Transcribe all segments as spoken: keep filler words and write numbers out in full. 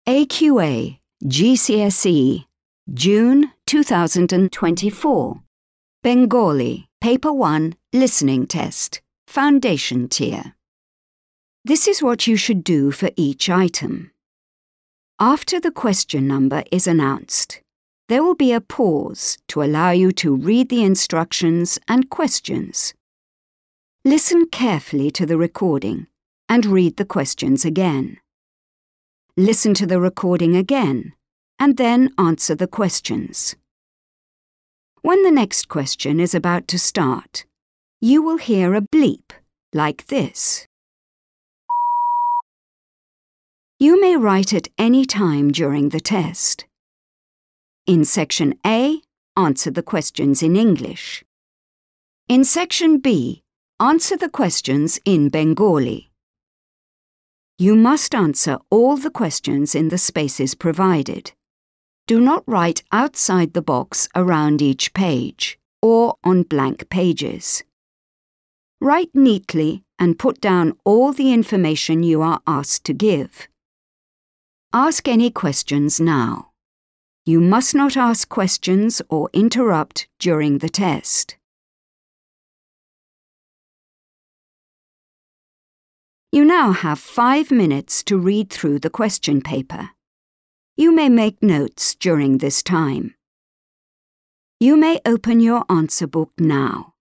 A Q A G C S E June two thousand twenty-four Bengali Paper one Listening Test Foundation Tier. This is what you should do for each item. After the question number is announced, there will be a pause to allow you to read the instructions and questions. Listen carefully to the recording and read the questions again. Listen to the recording again and then answer the questions. When the next question is about to start, you will hear a bleep like this. You may write at any time during the test. In Section A, answer the questions in English. In Section B, answer the questions in Bengali. You must answer all the questions in the spaces provided. Do not write outside the box around each page or on blank pages. Write neatly and put down all the information you are asked to give. Ask any questions now. You must not ask questions or interrupt during the test. You now have five minutes to read through the question paper. You may make notes during this time. You may open your answer book now.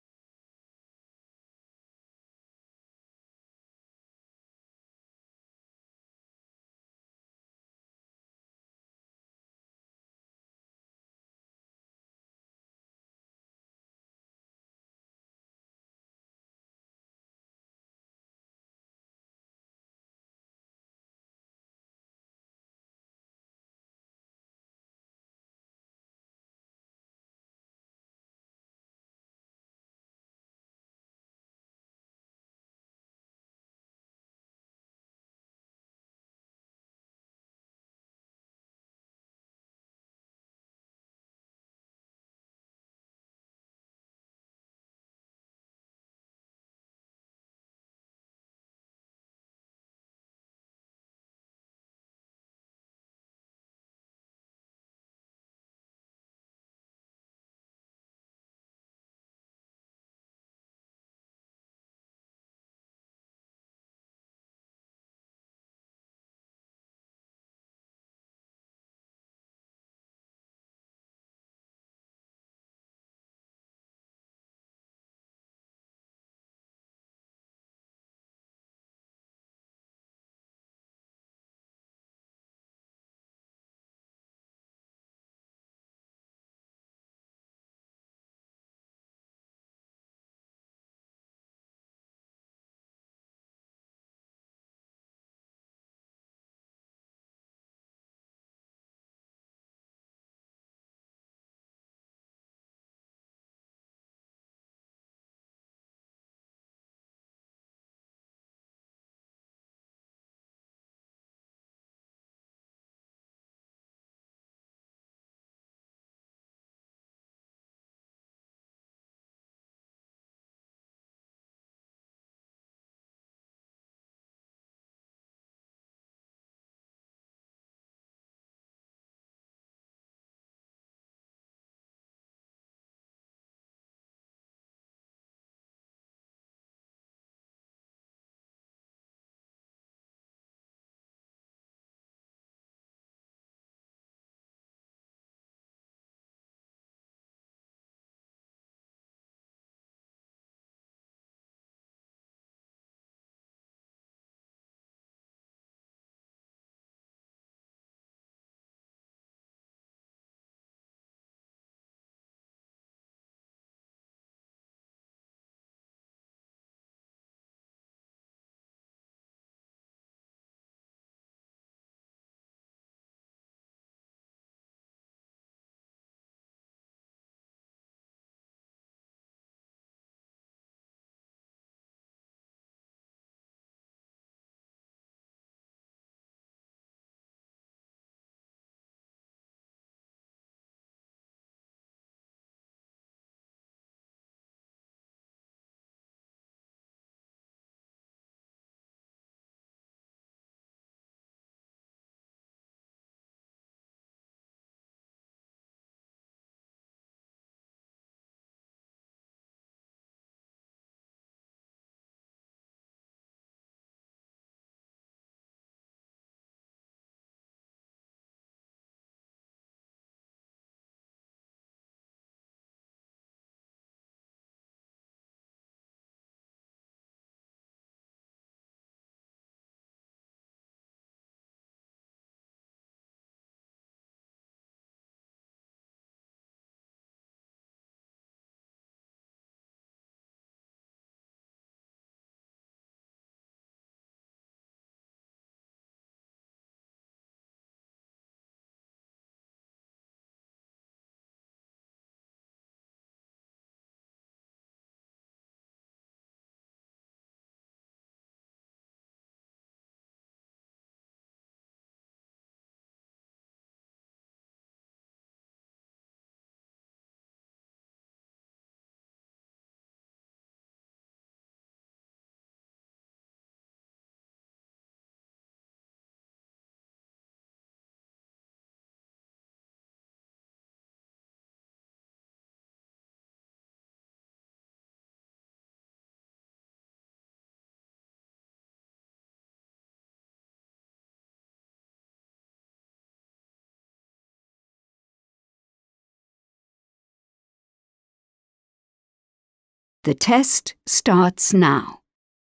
The test starts now.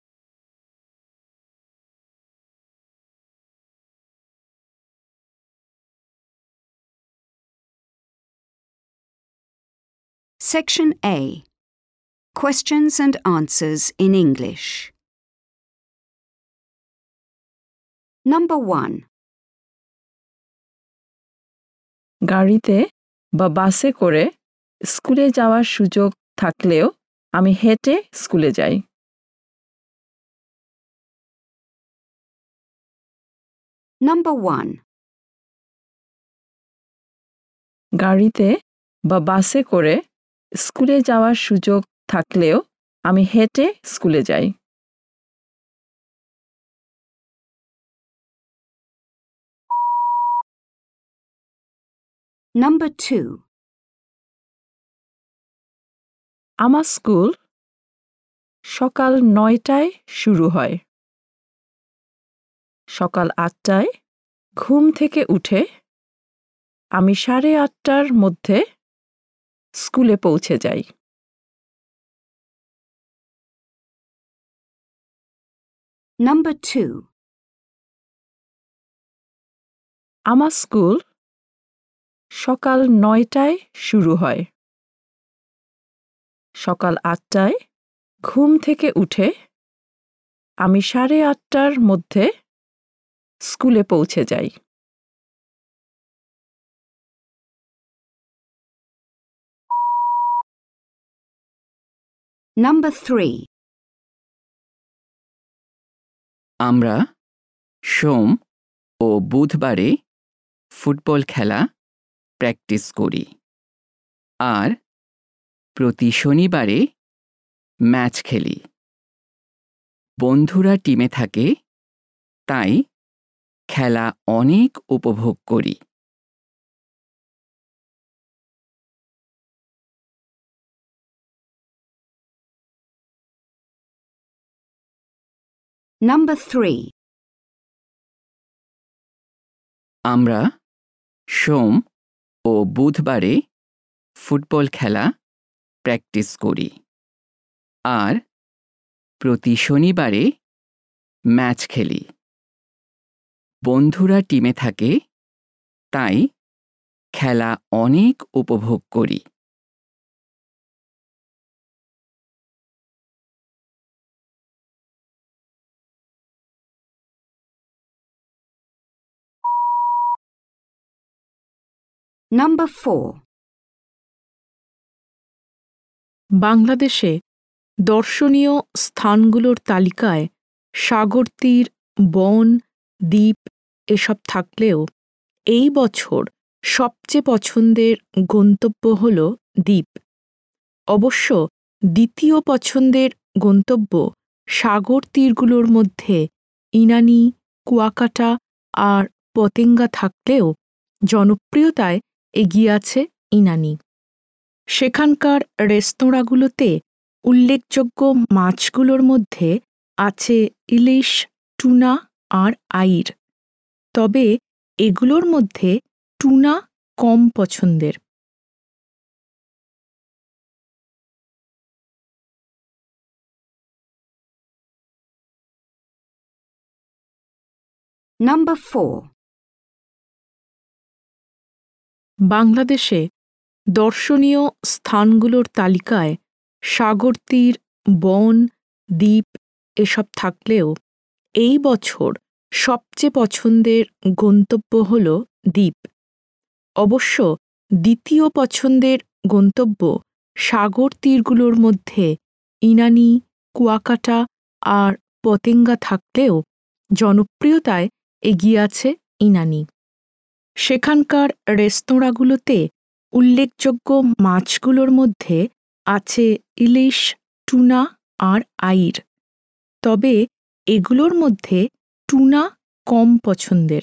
Section A. Questions and answers in English. Number one. গাড়িতে বা বাসে করে স্কুলে যাওয়ার সুযোগ থাকলেও আমি হেঁটে স্কুলে যাই। Number one. গাড়িতে বা বাসে করে স্কুলে যাওয়ার সুযোগ থাকলেও আমি হেঁটে স্কুলে যাই। Number two. আমার স্কুল সকাল নয়টায় শুরু হয়। সকাল আটটায় ঘুম থেকে উঠে আমি সাড়ে আটটার মধ্যে স্কুলে পৌঁছে যাই। Number two. আমার স্কুল সকাল নয়টায় শুরু হয়। সকাল আটটায় ঘুম থেকে উঠে আমি সাড়ে আটটার মধ্যে স্কুলে পৌঁছে যাই। Number three. আমরা সোম ও বুধবারে ফুটবল খেলা প্র্যাকটিস করি আর প্রতি শনিবারে ম্যাচ খেলি। বন্ধুরা টিমে থাকে তাই খেলা অনেক উপভোগ করি। Number three. আমরা সোম ও বুধবারে ফুটবল খেলা প্র্যাকটিস করি আর প্রতি শনিবারে ম্যাচ খেলি। বন্ধুরা টিমে থাকে তাই খেলা অনেক উপভোগ করি। Number four. বাংলাদেশে দর্শনীয় স্থানগুলোর তালিকায় সাগর তীর, বন, দ্বীপ এসব থাকলেও এই বছর সবচেয়ে পছন্দের গন্তব্য হল দ্বীপ। অবশ্য দ্বিতীয় পছন্দের গন্তব্য সাগর তীরগুলোর মধ্যে ইনানি, কুয়াকাটা আর পতেঙ্গা থাকলেও জনপ্রিয়তায় এগিয়ে আছে ইনানি। সেখানকার রেস্তোরাঁগুলোতে উল্লেখযোগ্য মাছগুলোর মধ্যে আছে ইলিশ, টুনা আর আইর। তবে এগুলোর মধ্যে টুনা কম পছন্দের। Number four. বাংলাদেশে দর্শনীয় স্থানগুলোর তালিকায় সাগর তীর, বন, দ্বীপ এসব থাকলেও এই বছর সবচেয়ে পছন্দের গন্তব্য হল দ্বীপ। অবশ্য দ্বিতীয় পছন্দের গন্তব্য সাগর তীরগুলোর মধ্যে ইনানি, কুয়াকাটা আর পতেঙ্গা থাকলেও জনপ্রিয়তায় এগিয়ে আছে ইনানি। সেখানকার রেস্তোরাঁগুলোতে উল্লেখযোগ্য মাছগুলোর মধ্যে আছে ইলিশ, টুনা আর আইর। তবে এগুলোর মধ্যে টুনা কম পছন্দের।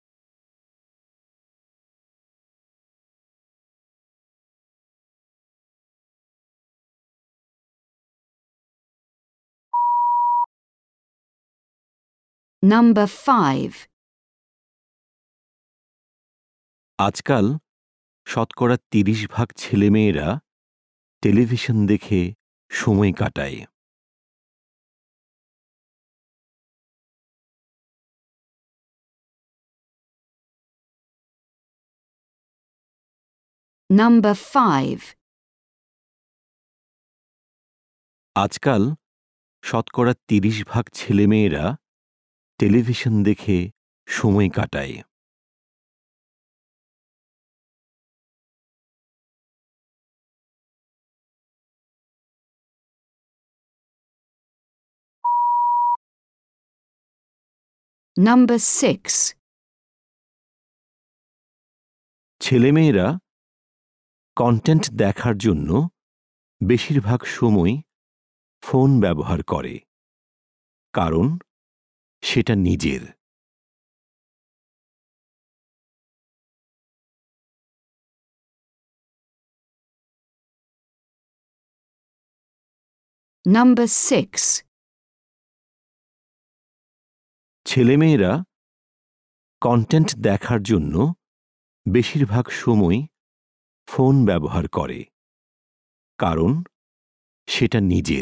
Number five. আজকাল শতকরা তিরিশ ভাগ ছেলেমেয়েরা টেলিভিশন দেখে সময় কাটায়। Number five. আজকাল শতকরা তিরিশ ভাগ ছেলেমেয়েরা টেলিভিশন দেখে সময় কাটায়। Number six. ছেলেমেয়েরা কন্টেন্ট দেখার জন্য বেশিরভাগ সময় ফোন ব্যবহার করে, কারণ সেটা নিজের। Number six. ছেলেমেয়েরা কন্টেন্ট দেখার জন্য বেশিরভাগ সময় ফোন ব্যবহার করে, কারণ সেটা নিজের।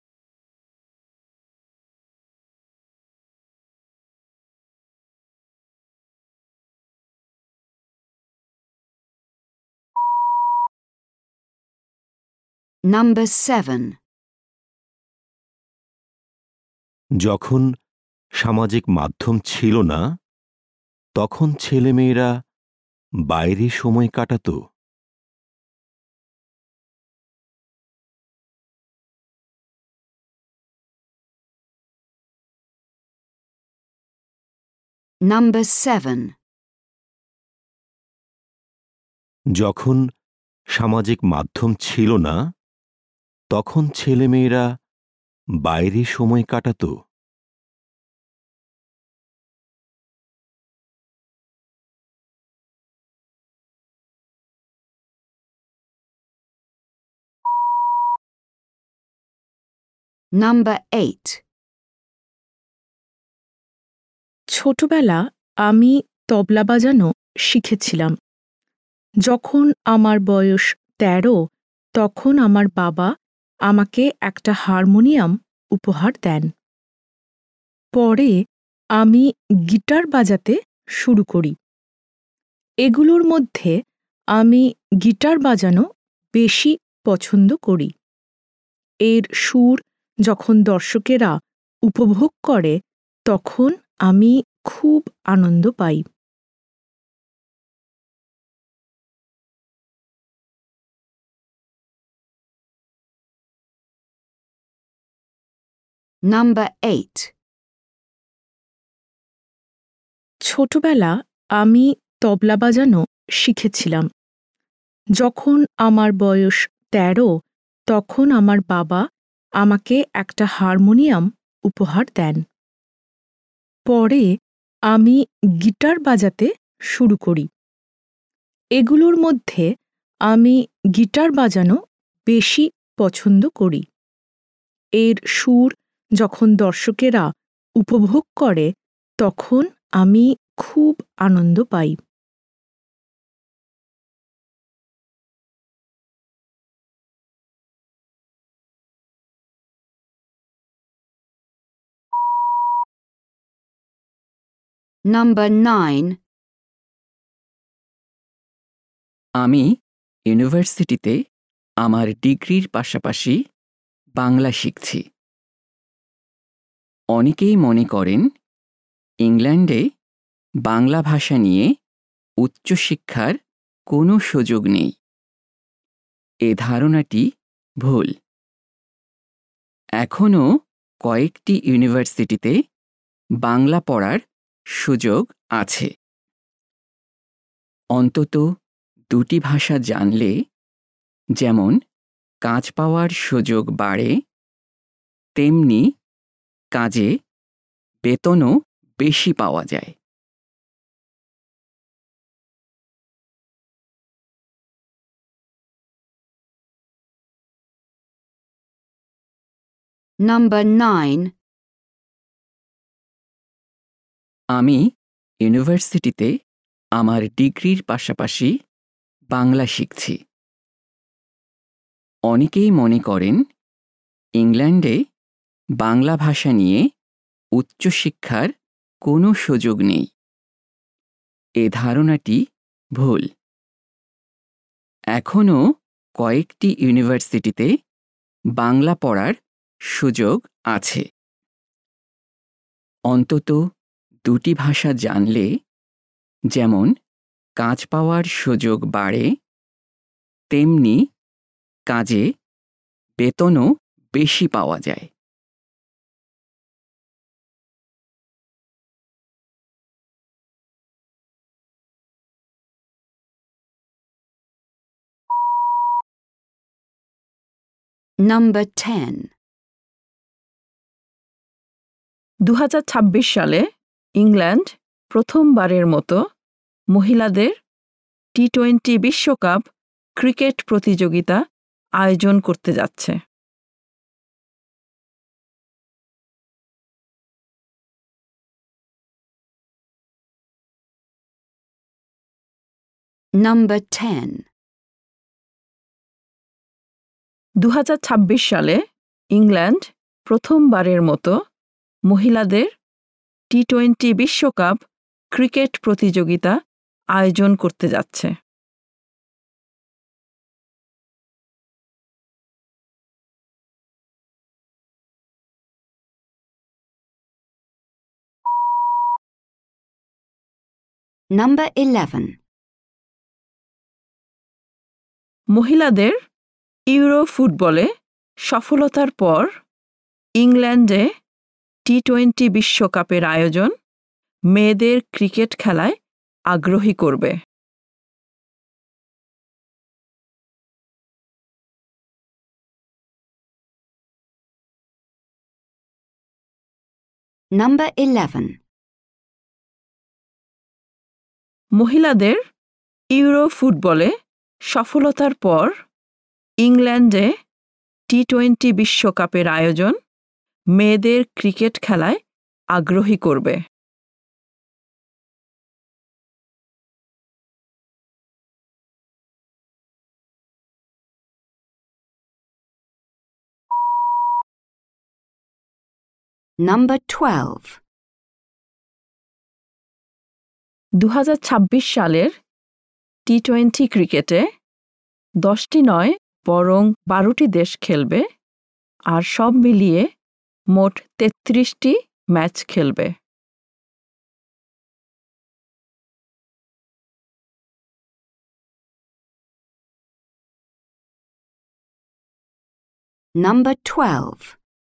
Number seven. যখন সামাজিক মাধ্যম ছিল না, তখন ছেলেমেয়েরা বাইরে সময় কাটাতো। Number seven. যখন সামাজিক মাধ্যম ছিল না, তখন ছেলেমেয়েরা বাইরে সময় কাটাতো। Number eight. ছোটবেলা আমি তবলা বাজানো শিখেছিলাম। যখন আমার বয়স তেরো, তখন আমার বাবা আমাকে একটা হারমোনিয়াম উপহার দেন। পরে আমি গিটার বাজাতে শুরু করি। এগুলোর মধ্যে আমি গিটার বাজানো বেশি পছন্দ করি। এর সুর যখন দর্শকেরা উপভোগ করে, তখন আমি খুব আনন্দ পাই। Number eight. ছোটবেলা আমি তবলা বাজানো শিখেছিলাম। যখন আমার বয়স তেরো, তখন আমার বাবা আমাকে একটা হারমোনিয়াম উপহার দেন। পরে আমি গিটার বাজাতে শুরু করি। এগুলোর মধ্যে আমি গিটার বাজানো বেশি পছন্দ করি। এর সুর যখন দর্শকেরা উপভোগ করে, তখন আমি খুব আনন্দ পাই। Number nine. আমি ইউনিভার্সিটিতে আমার ডিগ্রির পাশাপাশি বাংলা শিখছি। অনেকেই মনে করেন ইংল্যান্ডে বাংলা ভাষা নিয়ে উচ্চশিক্ষার কোনো সুযোগ নেই। এ ধারণাটি ভুল। এখনও কয়েকটি ইউনিভার্সিটিতে বাংলা পড়ার সুযোগ আছে। অন্তত দুটি ভাষা জানলে যেমন কাজ পাওয়ার সুযোগ বাড়ে, তেমনি কাজে বেতনও বেশি পাওয়া যায়। Number nine. আমি ইউনিভার্সিটিতে আমার ডিগ্রির পাশাপাশি বাংলা শিখছি। অনেকেই মনে করেন ইংল্যান্ডে বাংলা ভাষা নিয়ে উচ্চশিক্ষার কোনো সুযোগ নেই। এ ধারণাটি ভুল। এখনও কয়েকটি ইউনিভার্সিটিতে বাংলা পড়ার সুযোগ আছে। অন্তত দুটি ভাষা জানলে যেমন কাজ পাওয়ার সুযোগ বাড়ে, তেমনি কাজে বেতনও বেশি পাওয়া যায়। Number ten. দু হাজার ছাব্বিশ সালে ইংল্যান্ড প্রথমবারের মতো মহিলাদের টি টোয়েন্টি বিশ্বকাপ ক্রিকেট প্রতিযোগিতা আয়োজন করতে যাচ্ছে। Number ten. দু হাজার ছাব্বিশ সালে ইংল্যান্ড প্রথমবারের মতো মহিলাদের টি টোয়েন্টি বিশ্বকাপ ক্রিকেট প্রতিযোগিতা আয়োজন করতে যাচ্ছে। Number eleven. মহিলাদের ইউরো ফুটবলে সফলতার পর ইংল্যান্ডে টি টোয়েন্টি বিশ্বকাপের আয়োজন মেয়েদের ক্রিকেট খেলায় আগ্রহী করবে। Number eleven. মহিলাদের ইউরো ফুটবলে সফলতার পর ইংল্যান্ডে টি টোয়েন্টি বিশ্বকাপের আয়োজন মেয়েদের ক্রিকেট খেলায় আগ্রহী করবে। Number twelve. দু হাজার ছাব্বিশ সালের টি টোয়েন্টি ক্রিকেটে দশটি নয় বরং বারোটি দেশ খেলবে আর সব মিলিয়ে মোট তেত্রিশটি ম্যাচ খেলবে। Number twelve.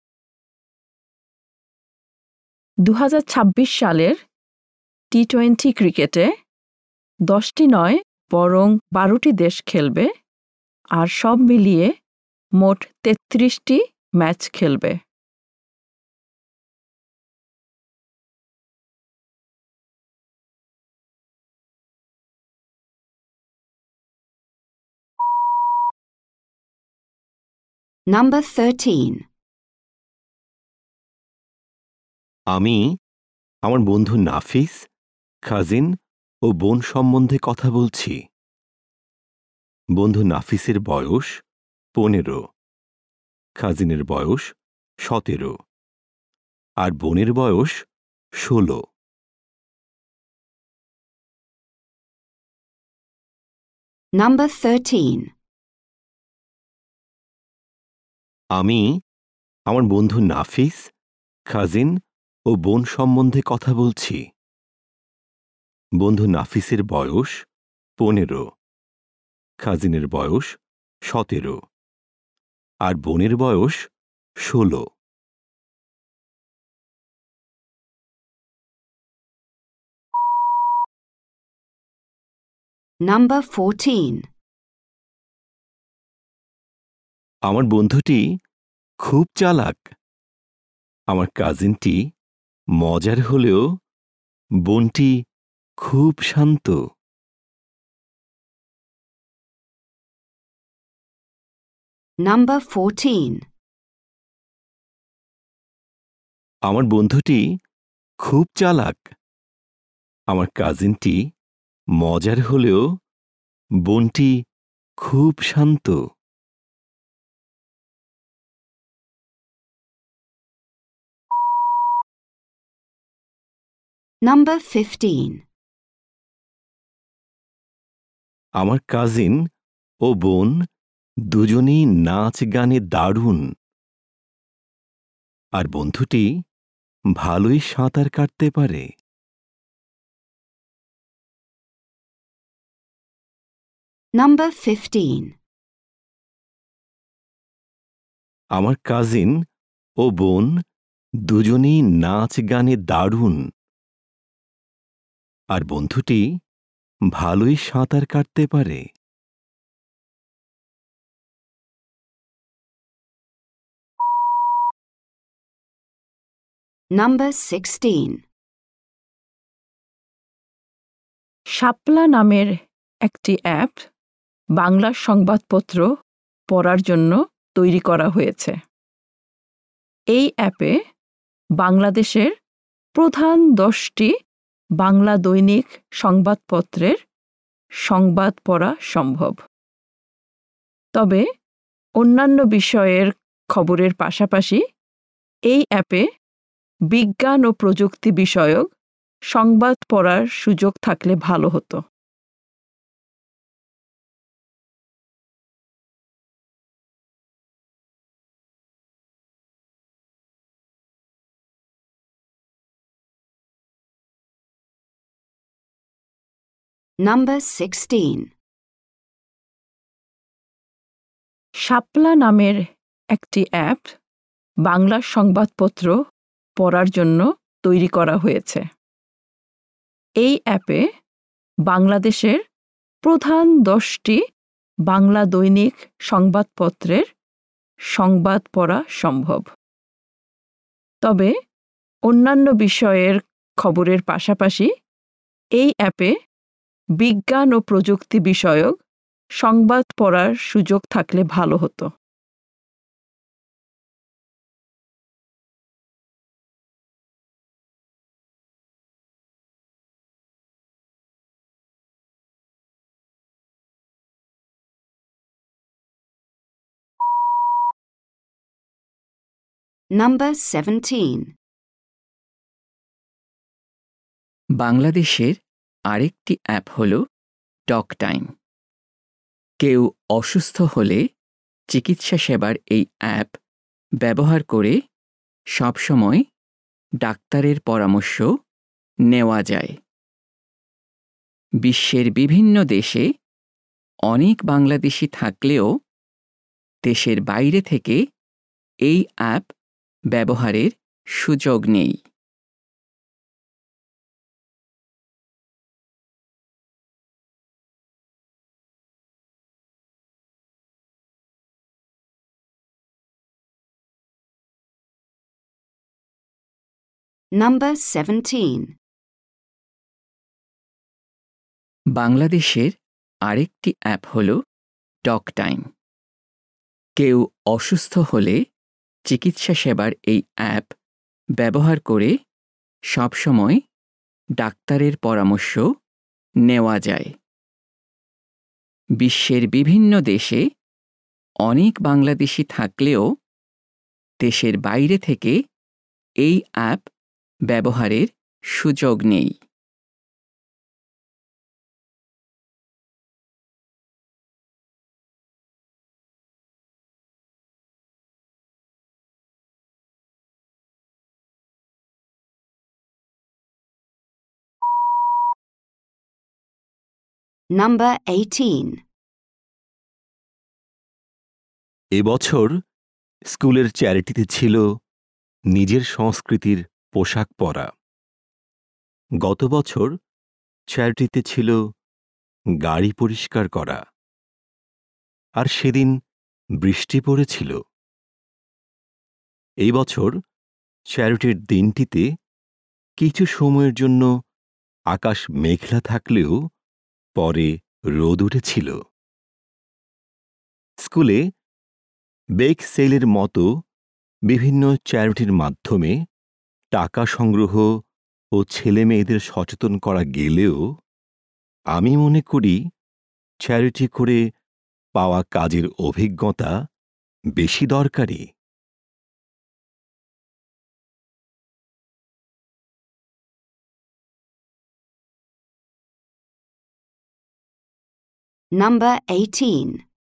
দু হাজার ছাব্বিশ সালের টি টোয়েন্টি ক্রিকেটে দশটি নয় বরং বারোটি দেশ খেলবে আর সব মিলিয়ে মোট তেত্রিশটি ম্যাচ খেলবে। Number thirteen. আমি আমার বন্ধু নাফিস, কাজিন ও বোন সম্বন্ধে কথা বলছি। বন্ধু নাফিসের বয়স পনেরো, কাজিনের বয়স সতেরো আর বোনের বয়স ষোলো। Number thirteen. আমি আমার বন্ধু নাফিস, কাজিন ও বোন সম্বন্ধে কথা বলছি। বন্ধু নাফিসের বয়স পনেরো, কাজিনের বয়স সতেরো আর বোনের বয়স ষোলো। Number fourteen. আমার বন্ধুটি খুব চালাক। আমার কাজিনটি মজার হলেও বোনটি খুব শান্ত। Number fourteen. আমার বন্ধুটি খুব চালাক। আমার কাজিনটি মজার হলেও বোনটি খুব শান্ত। Number fifteen. আমার কাজিন ও বোন দুজনেই নাচ গানে দারুণ, আর বন্ধুটি ভালোই সাঁতার কাটতে পারে। Number fifteen. আমার কাজিন ও বোন দুজনেই নাচ গানে দারুণ, আর বন্ধুটি ভালোই সাঁতার কাটতে পারে। Number sixteen. শাপলা নামের একটি অ্যাপ বাংলা সংবাদপত্র পড়ার জন্য তৈরি করা হয়েছে। এই অ্যাপে বাংলাদেশের প্রধান দশটি বাংলা দৈনিক সংবাদপত্রের সংবাদ পড়া সম্ভব। তবে অন্যান্য বিষয়ের খবরের পাশাপাশি এই অ্যাপে বিজ্ঞান ও প্রযুক্তি বিষয়ক সংবাদ পড়ার সুযোগ থাকলে ভালো হতো। Number sixteen. শাপলা নামের একটি অ্যাপ বাংলা সংবাদপত্র পড়ার জন্য তৈরি করা হয়েছে। এই অ্যাপে বাংলাদেশের প্রধান দশটি বাংলা দৈনিক সংবাদপত্রের সংবাদ পড়া সম্ভব। তবে অন্যান্য বিষয়ের খবরের পাশাপাশি এই অ্যাপে বিজ্ঞান ও প্রযুক্তি বিষয়ক সংবাদ পড়ার সুযোগ থাকলে ভালো হতো। Number seventeen. বাংলাদেশের আরেকটি অ্যাপ হল টক টাইম। কেউ অসুস্থ হলে চিকিৎসা সেবার এই অ্যাপ ব্যবহার করে সবসময় ডাক্তারের পরামর্শ নেওয়া যায়। বিশ্বের বিভিন্ন দেশে অনেক বাংলাদেশি থাকলেও দেশের বাইরে থেকে এই অ্যাপ ব্যবহারের সুযোগ নেই। Number seventeen. বাংলাদেশের আরেকটি অ্যাপ হল টক টাইম। কেউ অসুস্থ হলে চিকিৎসা সেবার এই অ্যাপ ব্যবহার করে সবসময় ডাক্তারের পরামর্শ নেওয়া যায়। বিশ্বের বিভিন্ন দেশে অনেক বাংলাদেশি থাকলেও দেশের বাইরে থেকে এই অ্যাপ ব্যবহারের সুযোগ নেই। Number eighteen. এবছর স্কুলের চ্যারিটিতে ছিল নিজের সংস্কৃতির পোশাক পরা। গত বছর চ্যারিটিতে ছিল গাড়ি পরিষ্কার করা, আর সেদিন বৃষ্টি পড়েছিল। এই বছর চ্যারিটির দিনটিতে কিছু সময়ের জন্য আকাশ মেঘলা থাকলেও পরে রোদ উঠেছিল। স্কুলে বেক সেলের মতো বিভিন্ন চ্যারিটির মাধ্যমে টাকা সংগ্রহ ও ছেলে মেয়েদের সচেতন করা গেলেও আমি মনে করি চ্যারিটি করে পাওয়া কাজের অভিজ্ঞতা বেশি দরকারি। Number eighteen.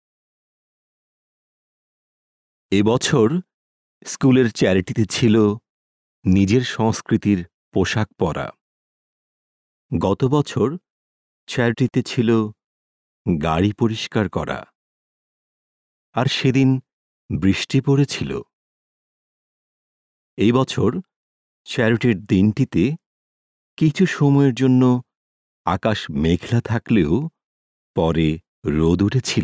এবছর স্কুলের চ্যারিটিতে ছিল নিজের সংস্কৃতির পোশাক পরা। গত বছর চ্যারিটিতে ছিল গাড়ি পরিষ্কার করা, আর সেদিন বৃষ্টি পড়েছিল। এই বছর চ্যারিটির দিনটিতে কিছু সময়ের জন্য আকাশ মেঘলা থাকলেও পরে রোদ উঠেছিল।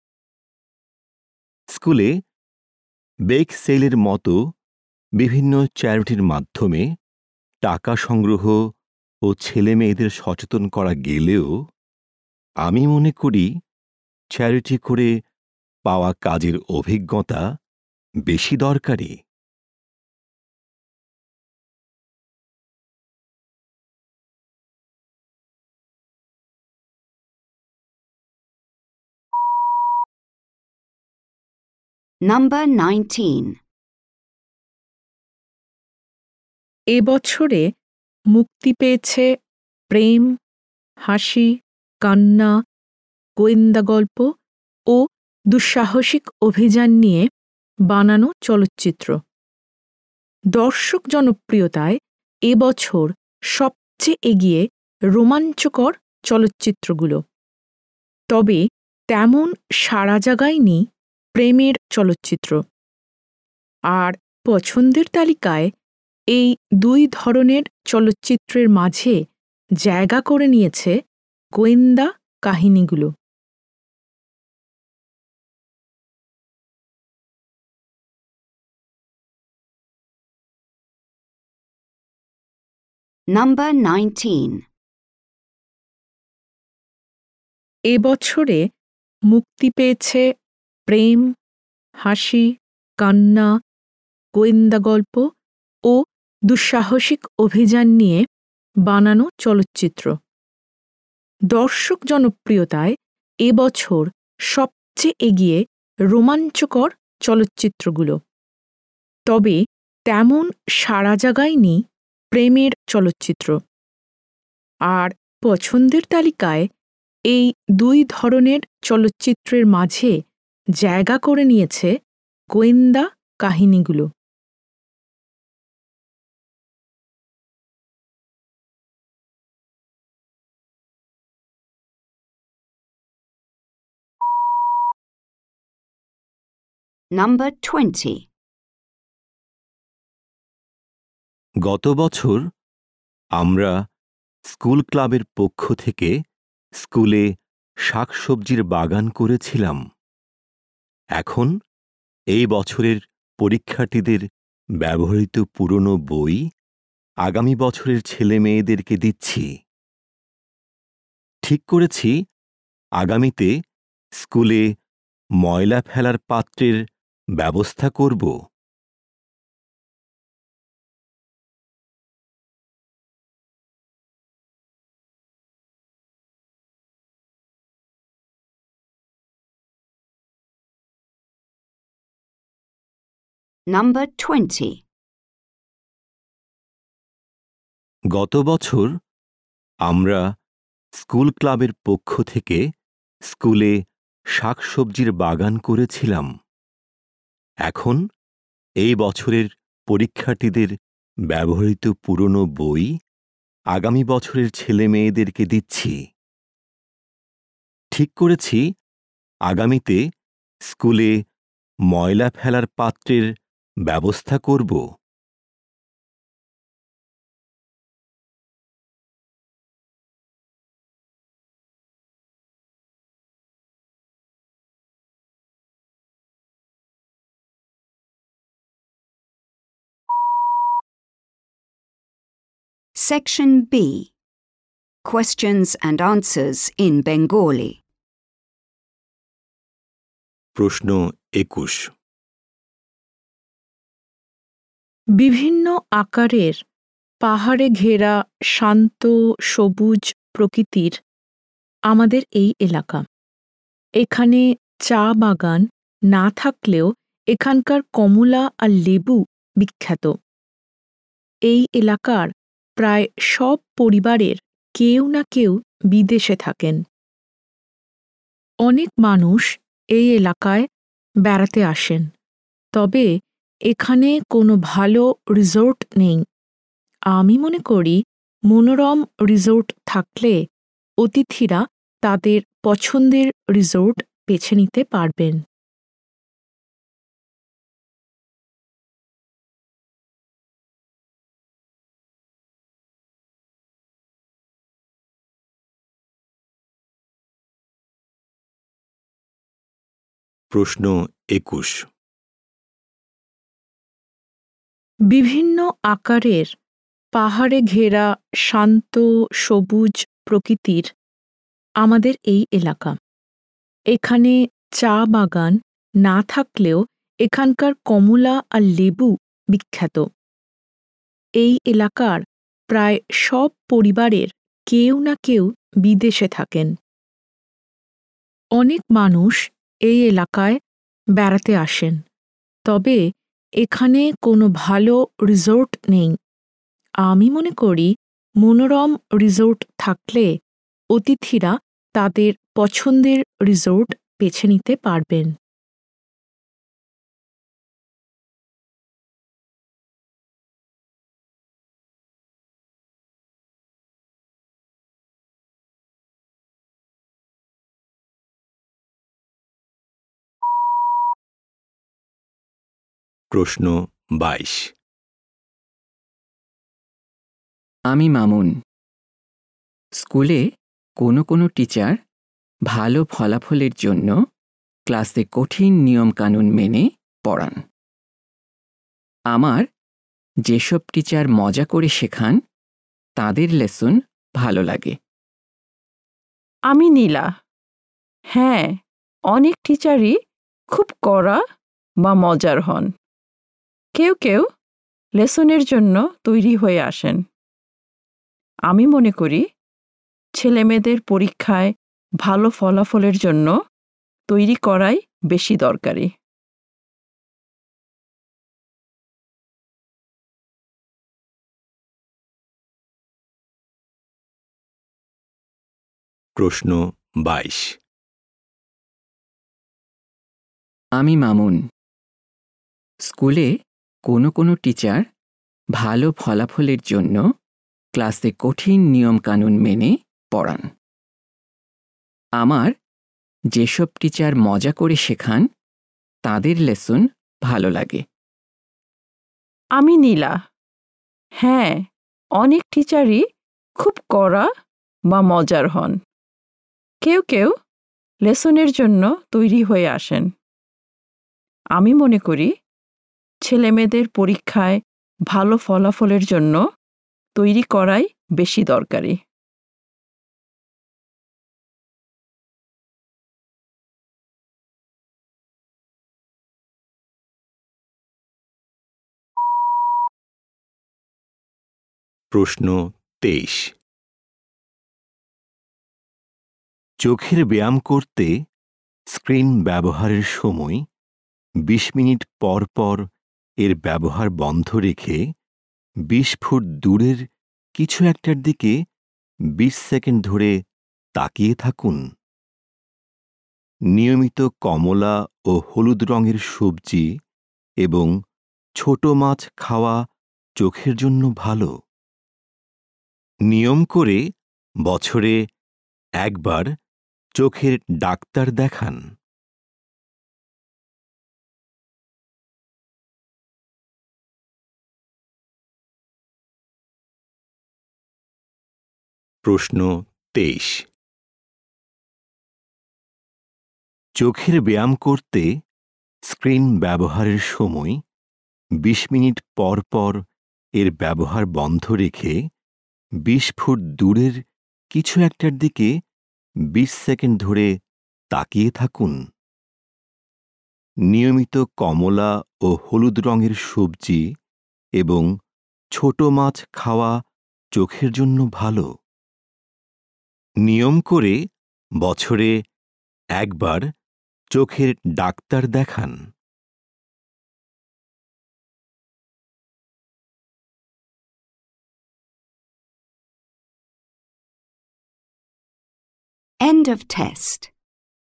স্কুলে বেক সেলের মতো বিভিন্ন চ্যারিটির মাধ্যমে টাকা সংগ্রহ ও ছেলে মেয়েদের সচেতন করা গেলেও আমি মনে করি চ্যারিটি করে পাওয়া কাজের অভিজ্ঞতা বেশি দরকারি। Number nineteen. এ বছরে মুক্তি পেয়েছে প্রেম, হাসি, কান্না, গোয়েন্দা গল্প ও দুঃসাহসিক অভিযান নিয়ে বানানো চলচ্চিত্র। দর্শক জনপ্রিয়তায় এ বছর সবচেয়ে এগিয়ে রোমাঞ্চকর চলচ্চিত্রগুলো। তবে তেমন সাড়া জাগায়নি প্রেমের চলচ্চিত্র। আর পছন্দের তালিকায় এই দুই ধরনের চলচ্চিত্রের মাঝে জায়গা করে নিয়েছে গোয়েন্দা কাহিনীগুলো। Number nineteen. এ বছরে মুক্তি পেয়েছে প্রেম, হাসি, কান্না, গোয়েন্দা গল্প ও দুঃসাহসিক অভিযান নিয়ে বানানো চলচ্চিত্র। দর্শক জনপ্রিয়তায় এ বছর সবচেয়ে এগিয়ে রোমাঞ্চকর চলচ্চিত্রগুলো। তবে তেমন সাড়া জাগায়নি প্রেমের চলচ্চিত্র। আর পছন্দের তালিকায় এই দুই ধরনের চলচ্চিত্রের মাঝে জায়গা করে নিয়েছে গোয়েন্দা কাহিনীগুলো। Number twenty. গত বছর আমরা স্কুল ক্লাবের পক্ষ থেকে স্কুলে শাকসবজির বাগান করেছিলাম। এখন এই বছরের পরীক্ষার্থীদের ব্যবহৃত পুরনো বই আগামী বছরের ছেলে মেয়েদেরকে দিচ্ছি। ঠিক করেছি আগামীতে স্কুলে ময়লা ফেলার পাত্রের ব্যবস্থা করব। Number twenty. গত বছর আমরা স্কুল ক্লাবের পক্ষ থেকে স্কুলে শাকসবজির বাগান করেছিলাম। এখন এই বছরের পরীক্ষার্থীদের ব্যবহৃত পুরনো বই আগামী বছরের ছেলে মেয়েদেরকে দিচ্ছি। ঠিক করেছি আগামীতে স্কুলে ময়লা ফেলার পাত্রের ব্যবস্থা করব। Section B. Questions and answers in Bengali. প্রশ্ন একুশ। বিভিন্ন আকারের পাহাড়ে ঘেরা শান্ত সবুজ প্রকৃতির আমাদের এই এলাকা। এখানে চা বাগান না থাকলেও এখানকার কমলা আর লেবু বিখ্যাত। এই এলাকার প্রায় সব পরিবারের কেউ না কেউ বিদেশে থাকেন। অনেক মানুষ এই এলাকায় বেড়াতে আসেন, তবে এখানে কোনো ভালো রিসোর্ট নেই। আমি মনে করি মনোরম রিসোর্ট থাকলে অতিথিরা তাদের পছন্দের রিসোর্ট বেছে নিতে পারবেন। প্রশ্ন একুশ। বিভিন্ন আকারের পাহাড়ে ঘেরা শান্ত সবুজ প্রকৃতির আমাদের এই এলাকা। এখানে চা বাগান না থাকলেও এখানকার কমলা আর লেবু বিখ্যাত। এই এলাকার প্রায় সব পরিবারের কেউ না কেউ বিদেশে থাকেন। অনেক মানুষ এই এলাকায় বেড়াতে আসেন, তবে এখানে কোনো ভালো রিসোর্ট নেই। আমি মনে করি মনোরম রিসোর্ট থাকলে অতিথিরা তাদের পছন্দের রিসোর্ট বেছে নিতে পারবেন। প্রশ্ন বাইশ। আমি মামুন। স্কুলে কোনো কোনো টিচার ভালো ফলাফলের জন্য ক্লাসে কঠিন নিয়মকানুন মেনে পড়ান। আমার যেসব টিচার মজা করে শেখান তাদের লেসন ভালো লাগে। আমি নীলা। হ্যাঁ, অনেক টিচারই খুব কড়া বা মজার হন। কেউ কেউ লেসনের জন্য তৈরি হয়ে আসেন। আমি মনে করি ছেলেমেয়েদের পরীক্ষায় ভালো ফলাফলের জন্য তৈরি করাই বেশি দরকারি। প্রশ্ন বাইশ। আমি মামুন। স্কুলে কোনো কোনো টিচার ভালো ফলাফলের জন্য ক্লাসে কঠিন নিয়মকানুন মেনে পড়ান। আমার যেসব টিচার মজা করে শেখান তাদের লেসন ভালো লাগে। আমি নীলা। হ্যাঁ, অনেক টিচারই খুব কড়া বা মজার হন। কেউ কেউ লেসনের জন্য তৈরি হয়ে আসেন। আমি মনে করি ছেলেমেয়েদের পরীক্ষায় ভালো ফলাফলের জন্য তৈরি করাই বেশি দরকারি। প্রশ্ন তেইশ। চোখের ব্যায়াম করতে স্ক্রিন ব্যবহারের সময় বিশ মিনিট পর পর এর ব্যবহার বন্ধ রেখে বিশ ফুট দূরের কিছু একটার দিকে বিশ সেকেন্ড ধরে তাকিয়ে থাকুন। নিয়মিত কমলা ও হলুদ রঙের সবজি এবং ছোট মাছ খাওয়া চোখের জন্য ভালো। নিয়ম করে বছরে একবার চোখের ডাক্তার দেখান। প্রশ্ন তেইশ। চোখের ব্যায়াম করতে স্ক্রিন ব্যবহারের সময় বিশ মিনিট পর পর এর ব্যবহার বন্ধ রেখে বিশ ফুট দূরের কিছু একটার দিকে বিশ সেকেন্ড ধরে তাকিয়ে থাকুন। নিয়মিত কমলা ও হলুদ রঙের সবজি এবং ছোট মাছ খাওয়া চোখের জন্য ভালো। নিয়ম করে বছরে একবার চোখের ডাক্তার দেখান। End of test.